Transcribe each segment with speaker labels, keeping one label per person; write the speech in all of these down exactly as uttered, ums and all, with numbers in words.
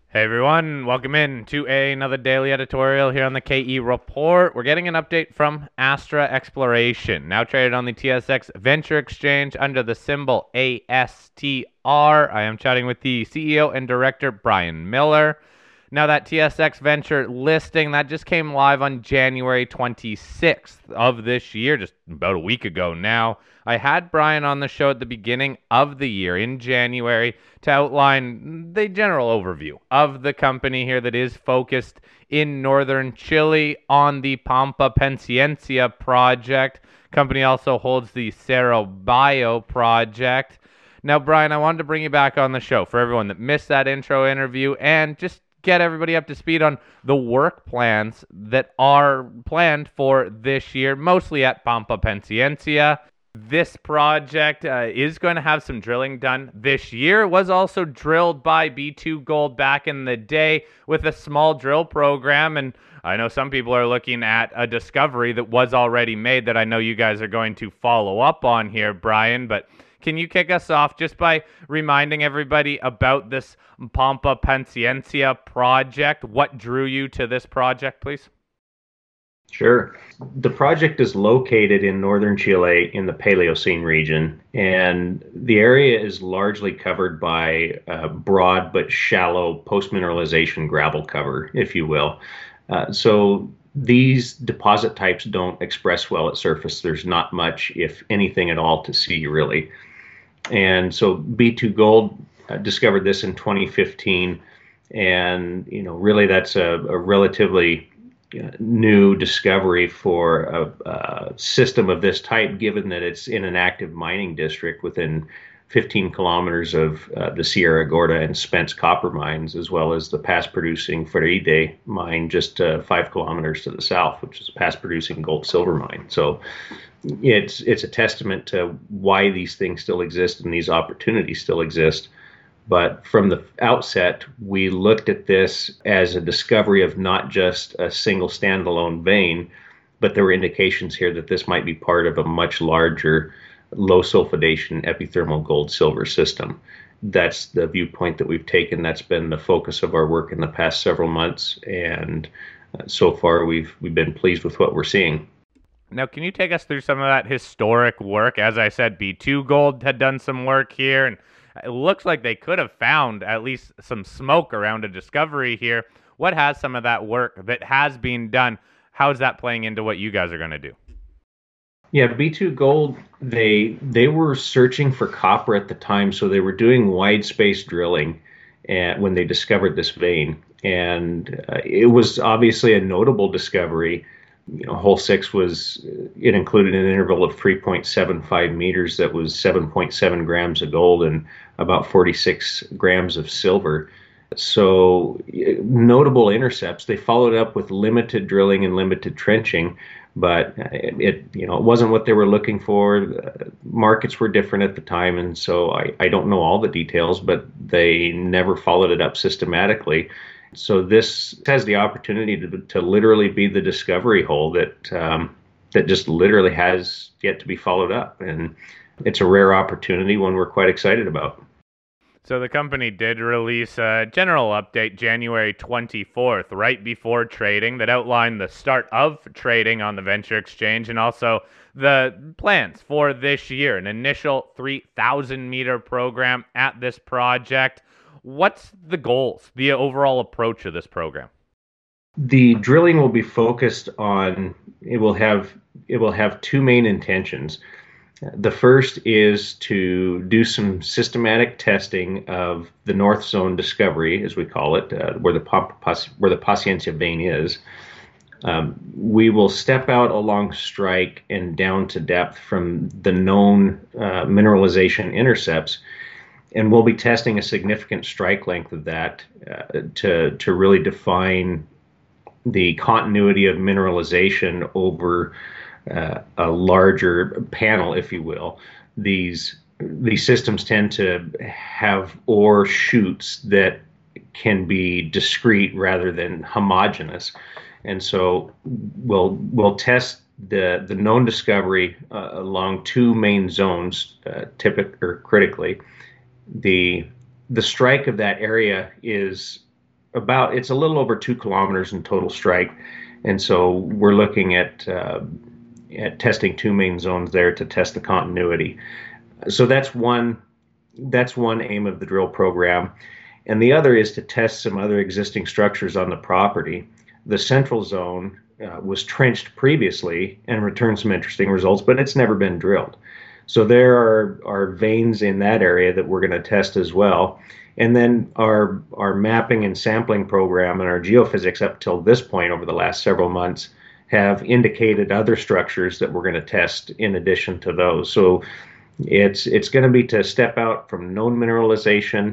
Speaker 1: Hey everyone, welcome in to another daily editorial here on the K E Report. We're getting an update from Astra Exploration, now traded on the T S X Venture Exchange under the symbol A S T R. I am chatting with the C E O and director, Brian Miller. Now, that T S X Venture listing, that just came live on January twenty-sixth of this year, just about a week ago now. I had Brian on the show at the beginning of the year in January to outline the general overview of the company here that is focused in northern Chile on the Pampa Pensiencia project. Company also holds the Cerro Bio project. Now, Brian, I wanted to bring you back on the show for everyone that missed that intro interview and just get everybody up to speed on the work plans that are planned for this year, mostly at Pampa Pensiencia. This project uh, is going to have some drilling done this year. It was also drilled by B two Gold back in the day with a small drill program, and I know some people are looking at a discovery that was already made that I know you guys are going to follow up on here, Brian, but can you kick us off just by reminding everybody about this Pampa Pensiencia project? What drew you to this project, please?
Speaker 2: Sure. The project is located in northern Chile in the Paleocene region, and the area is largely covered by uh, broad but shallow post-mineralization gravel cover, if you will. Uh, so these deposit types don't express well at surface. There's not much, if anything at all, to see really. And so B two Gold uh, discovered this in twenty fifteen, and you know, really that's a, a relatively uh, new discovery for a, a system of this type, given that it's in an active mining district within fifteen kilometers of uh, the Sierra Gorda and Spence copper mines, as well as the past-producing Feride mine just uh, five kilometers to the south, which is a past-producing gold-silver mine. So it's it's a testament to why these things still exist and these opportunities still exist. But from the outset, we looked at this as a discovery of not just a single standalone vein, but there were indications here that this might be part of a much larger low sulfidation epithermal gold silver system. That's the viewpoint that we've taken. That's been the focus of our work in the past several months, and uh, so far we've we've been pleased with what we're seeing.
Speaker 1: Now, can you take us through some of that historic work? As I said, B two Gold had done some work here, and it looks like they could have found at least some smoke around a discovery here. What has some of that work that has been done? How's that playing into what you guys are going to do?
Speaker 2: Yeah, B two Gold, they they were searching for copper at the time, so they were doing wide space drilling and when they discovered this vein. And uh, it was obviously a notable discovery. You know, hole six was, it included an interval of three point seven five meters that was seven point seven grams of gold and about forty-six grams of silver. So notable intercepts. They followed up with limited drilling and limited trenching, but it, you know, it wasn't what they were looking for. The markets were different at the time, and so I, I don't know all the details, but they never followed it up systematically. So this has the opportunity to, to literally be the discovery hole that um, that just literally has yet to be followed up, and it's a rare opportunity, one we're quite excited about.
Speaker 1: So the company did release a general update January twenty-fourth, right before trading, that outlined the start of trading on the Venture Exchange and also the plans for this year, an initial three thousand meter program at this project. What's the goals, the overall approach of this program?
Speaker 2: The drilling will be focused on, it will have it will have two main intentions. The first is to do some systematic testing of the North Zone discovery, as we call it, uh, where the where the Paciencia vein is. Um, we will step out along strike and down to depth from the known uh, mineralization intercepts, and we'll be testing a significant strike length of that uh, to to really define the continuity of mineralization over uh, a larger panel, if you will. These these systems tend to have ore chutes that can be discrete rather than homogeneous, and so we'll we'll test the the known discovery uh, along two main zones, uh, typically or critically. The the strike of that area is about, it's a little over two kilometers in total strike. And so we're looking at, uh, at testing two main zones there to test the continuity. So that's one, that's one aim of the drill program. And the other is to test some other existing structures on the property. The central zone uh, was trenched previously and returned some interesting results, but it's never been drilled. So there are, are veins in that area that we're going to test as well. And then our, our mapping and sampling program and our geophysics up till this point over the last several months have indicated other structures that we're going to test in addition to those. So it's, it's going to be to step out from known mineralization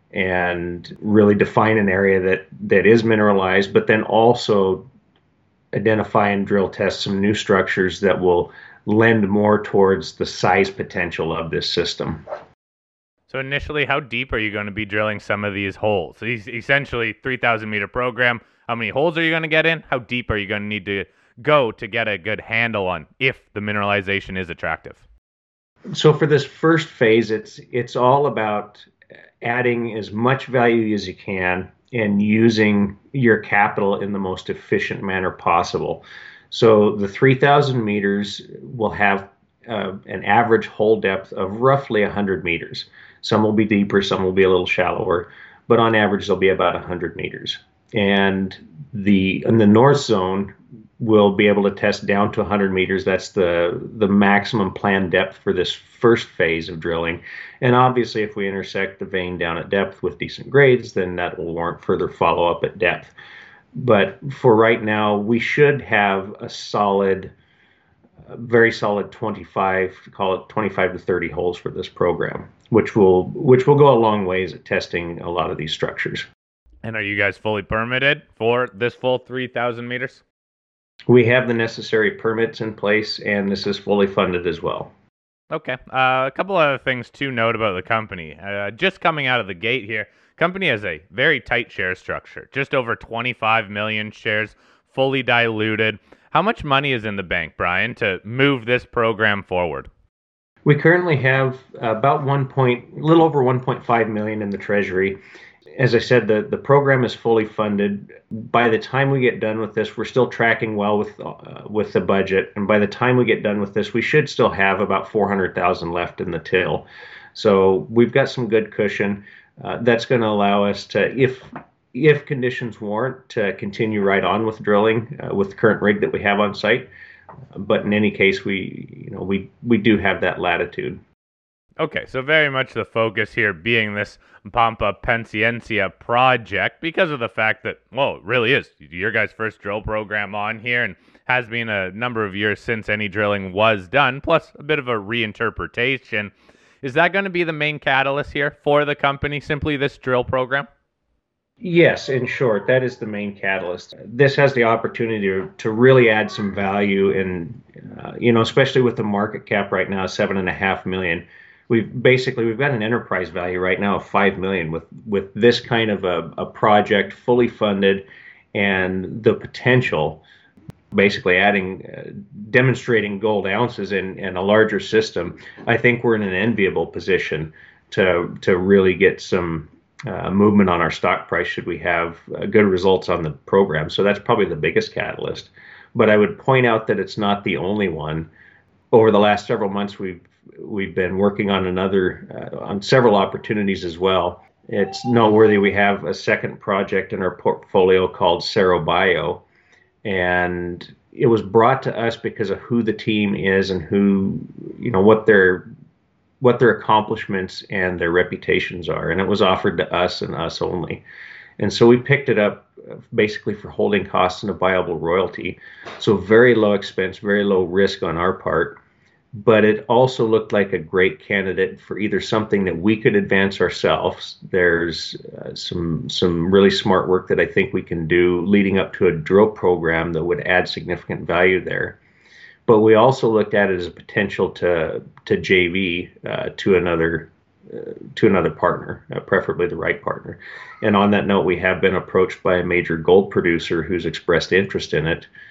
Speaker 2: and really define an area that, that is mineralized, but then also identify and drill test some new structures that will lend more towards the size potential of this system.
Speaker 1: So initially, how deep are you going to be drilling some of these holes? So essentially, three thousand meter program. How many holes are you going to get in? How deep are you going to need to go to get a good handle on if the mineralization is attractive?
Speaker 2: So for this first phase, it's it's all about adding as much value as you can and using your capital in the most efficient manner possible. So the three thousand meters will have uh, an average hole depth of roughly one hundred meters. Some will be deeper, some will be a little shallower, but on average they'll be about one hundred meters. And the in the north zone, we'll be able to test down to one hundred meters. That's the, the maximum planned depth for this first phase of drilling. And obviously, if we intersect the vein down at depth with decent grades, then that will warrant further follow-up at depth. But for right now, we should have a solid, a very solid twenty-five, call it twenty-five to thirty holes for this program, which will which will go a long ways at testing a lot of these structures.
Speaker 1: And are you guys fully permitted for this full three thousand meters?
Speaker 2: We have the necessary permits in place, and this is fully funded as well.
Speaker 1: Okay. Uh, a couple other things to note about the company. Uh, just coming out of the gate here, company has a very tight share structure, just over twenty-five million shares, fully diluted. How much money is in the bank, Brian, to move this program forward?
Speaker 2: We currently have about one point, a little over one point five million in the treasury. As I said, the, the program is fully funded. By the time we get done with this, we're still tracking well with uh, with the budget. And by the time we get done with this, we should still have about four hundred thousand left in the till. So we've got some good cushion. Uh, that's going to allow us to, if if conditions warrant, to continue right on with drilling uh, with the current rig that we have on site. But in any case, we you know we we do have that latitude.
Speaker 1: Okay, so very much the focus here being this Pampa Paciencia project because of the fact that, well, it really is your guys' first drill program on here and has been a number of years since any drilling was done, plus a bit of a reinterpretation. Is that going to be the main catalyst here for the company, simply this drill program?
Speaker 2: Yes, in short, that is the main catalyst. This has the opportunity to, to really add some value in, uh, you know, especially with the market cap right now, seven and a half million. We've basically, we've got an enterprise value right now of five million with, with this kind of a, a project fully funded and the potential, basically adding, uh, demonstrating gold ounces in, in a larger system. I think we're in an enviable position to, to really get some uh, movement on our stock price should we have uh, good results on the program. So that's probably the biggest catalyst. But I would point out that it's not the only one. Over the last several months, we've we've been working on another uh, on several opportunities as well. It's noteworthy we have a second project in our portfolio called Cerro Bio, and it was brought to us because of who the team is and who, you know, what their what their accomplishments and their reputations are, and it was offered to us and us only. And so we picked it up basically for holding costs and a viable royalty. So very low expense, very low risk on our part. But it also looked like a great candidate for either something that we could advance ourselves. There's uh, some some really smart work that I think we can do leading up to a drill program that would add significant value there. But we also looked at it as a potential to to J V uh, to another uh, to another partner, uh, preferably the right partner. And on that note, we have been approached by a major gold producer who's expressed interest in it.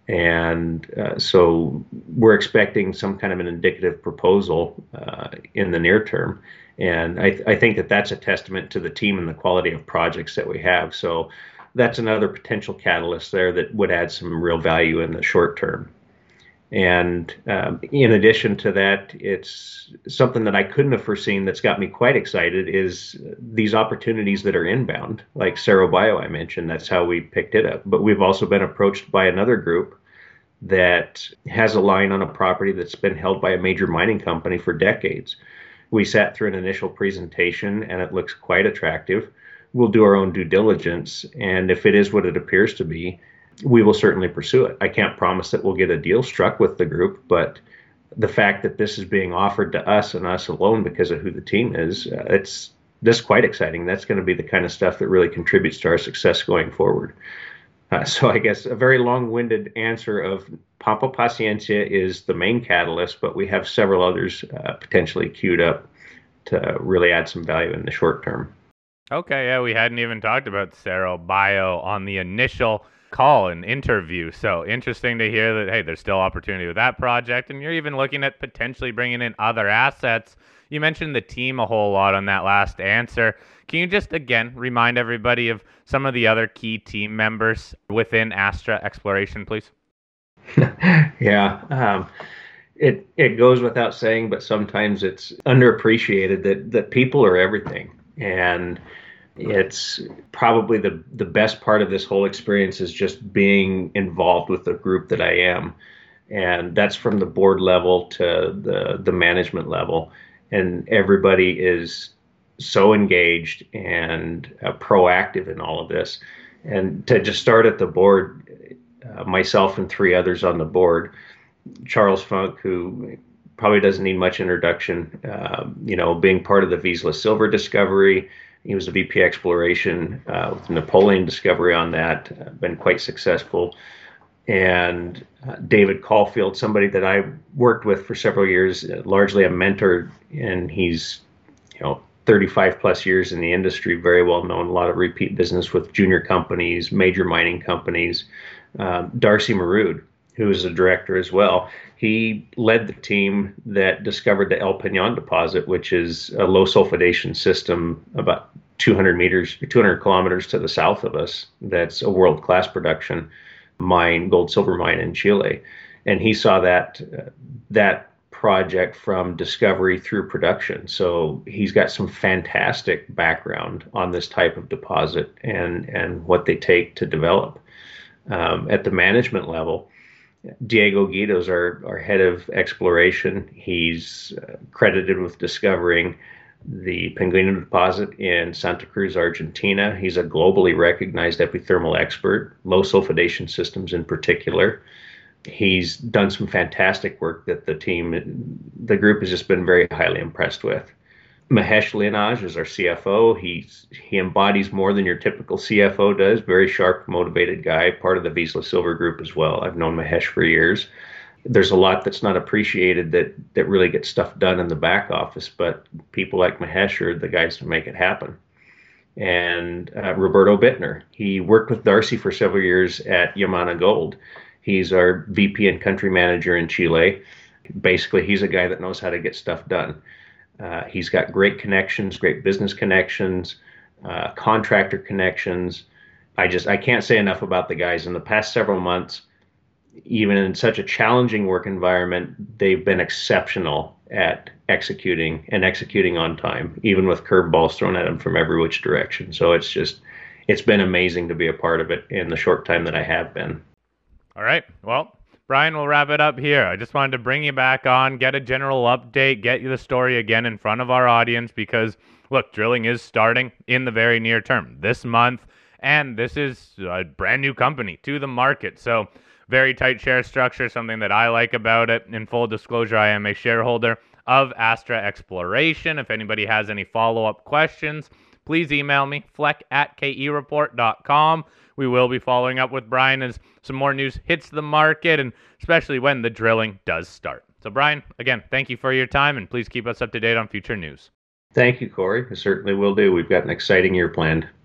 Speaker 2: And uh, so we're expecting some kind of an indicative proposal uh, in the near term. And I, th- I think that that's a testament to the team and the quality of projects that we have. So that's another potential catalyst there that would add some real value in the short term. And um, in addition to that, it's something that I couldn't have foreseen that's got me quite excited is these opportunities that are inbound, like Cerro Bio I mentioned. That's how we picked it up. But we've also been approached by another group that has a line on a property that's been held by a major mining company for decades. We sat through an initial presentation and it looks quite attractive. We'll do our own due diligence, and if it is what it appears to be, we will certainly pursue it. I can't promise that we'll get a deal struck with the group, but the fact that this is being offered to us and us alone because of who the team is, uh, it's this is quite exciting. That's going to be the kind of stuff that really contributes to our success going forward. Uh, so I guess a very long-winded answer of Pampa Paciencia is the main catalyst, but we have several others uh, potentially queued up to really add some value in the short term.
Speaker 1: Okay, yeah, we hadn't even talked about Cerro Bio on the initial call and interview. So interesting to hear that, hey, there's still opportunity with that project, and you're even looking at potentially bringing in other assets. You mentioned the team a whole lot on that last answer. Can you just, again, remind everybody of some of the other key team members within Astra Exploration, please?
Speaker 2: yeah. Um, it it goes without saying, but sometimes it's underappreciated that, that people are everything. And it's probably the, the best part of this whole experience is just being involved with the group that I am. And that's from the board level to the, the management level. And everybody is so engaged and uh, proactive in all of this. And to just start at the board, uh, myself and three others on the board, Charles Funk, who probably doesn't need much introduction, uh, you know, being part of the Vizsla Silver discovery. He was a V P exploration uh, with Napoleon discovery on that, uh, been quite successful. And uh, David Caulfield, somebody that I worked with for several years, uh, largely a mentor, and he's, you know, thirty-five plus years in the industry, very well known, a lot of repeat business with junior companies, major mining companies. Um, Darcy Marood, who is a director as well. He led the team that discovered the El Peñon deposit, which is a low sulfidation system about two hundred meters, two hundred kilometers to the south of us. That's a world-class production mine, gold silver mine in Chile. And he saw that uh, that project from discovery through production. So he's got some fantastic background on this type of deposit and, and what they take to develop. Um, at the management level, Diego Guido's our, our head of exploration. He's uh, credited with discovering the Penguino deposit in Santa Cruz, Argentina. He's a globally recognized epithermal expert, low sulfidation systems in particular. He's done some fantastic work that the team, the group has just been very highly impressed with. Mahesh Linaj is our C F O. He's, he embodies more than your typical C F O does. Very sharp, motivated guy, part of the Vizsla Silver Group as well. I've known Mahesh for years. There's a lot that's not appreciated that, that really gets stuff done in the back office, but people like Mahesh are the guys to make it happen. And uh, Roberto Bittner, he worked with Darcy for several years at Yamana Gold. He's our V P and country manager in Chile. Basically, he's a guy that knows how to get stuff done. Uh, he's got great connections, great business connections, uh, contractor connections. I just, I can't say enough about the guys. In the past several months, even in such a challenging work environment, they've been exceptional at executing and executing on time, even with curveballs thrown at them from every which direction. So it's just, it's been amazing to be a part of it in the short time that I have been.
Speaker 1: All right. Well, Brian, we'll wrap it up here. I just wanted to bring you back on, get a general update, get you the story again in front of our audience because, look, drilling is starting in the very near term this month, and this is a brand new company to the market. So very tight share structure, something that I like about it. In full disclosure, I am a shareholder of Astra Exploration. If anybody has any follow-up questions, please email me, fleck at k e report dot com. We will be following up with Brian as some more news hits the market, and especially when the drilling does start. So, Brian, again, thank you for your time, and please keep us up to date on future news.
Speaker 2: Thank you, Corey. I certainly will do. We've got an exciting year planned.